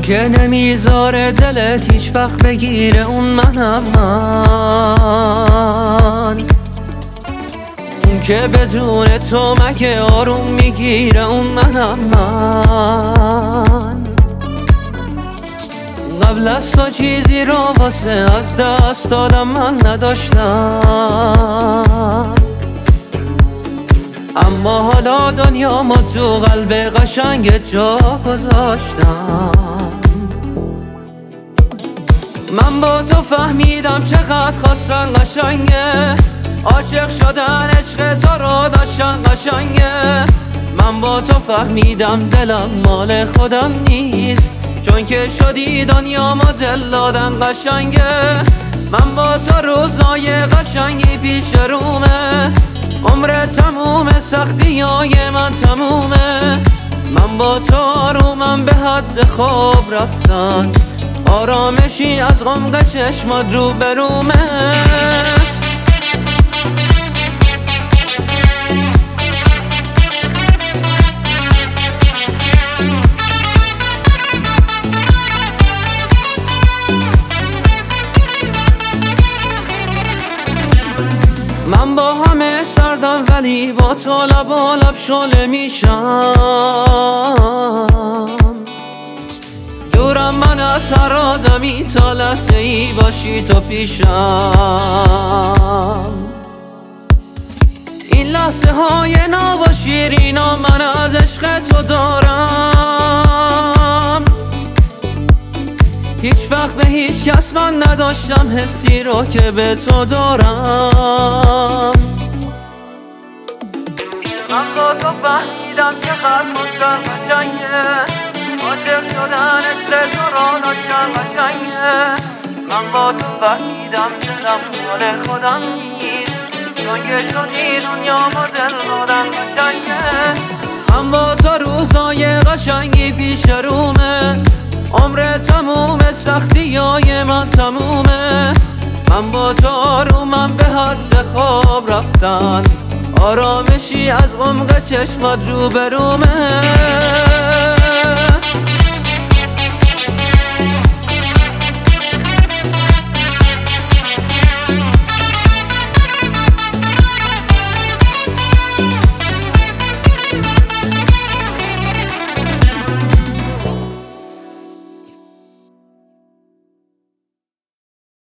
که نمیذاره دلت هیچ وقت بگیره اون منم من، اون که بدون تو مگه آروم میگیره اون منم من. قبل از تو چیزی رو واسه از دست دادم من نداشتم، اما حالا دنیا ما تو قلب قشنگ جا گذاشتم. من با تو فهمیدم چقدر خواستن قشنگه، عاشق شدن عشق تو رو داشتن قشنگه. من با تو فهمیدم دلم مال خودم نیست، چون که شدی دنیا ما دل دادن قشنگه. من با تو روزای قشنگی پیش رومه، عمر تمومه سختیای من تمومه. من با تو آرومم به حد خواب رفتن، آرامشی از غمق چشمات رو برومه. من با همه سردم ولی با تو لب شعله میشم. دورم من از هر آدمی تا لحظه ای باشی تو پیشم. این لحظه های ناب و شیرینا من از عشق تو دارم. هیچ وقت به هیچ کس من نداشتم حسی رو که به تو دارم. من با تو فهمیدم چقدر خواستن قشنگه، عاشق شدن عشق تو رو داشتن قشنگه. من با تو فهمیدم دلم مال خودم نیست، چون که شدی دنیا ما دل دادن قشنگه. من با تو روزای قشنگی پیش رومه، عمر تمومه سختیای من تمومه. من با تو آرومم به حد خواب رفتن، آرامشی از غمق چشمات رو برومه.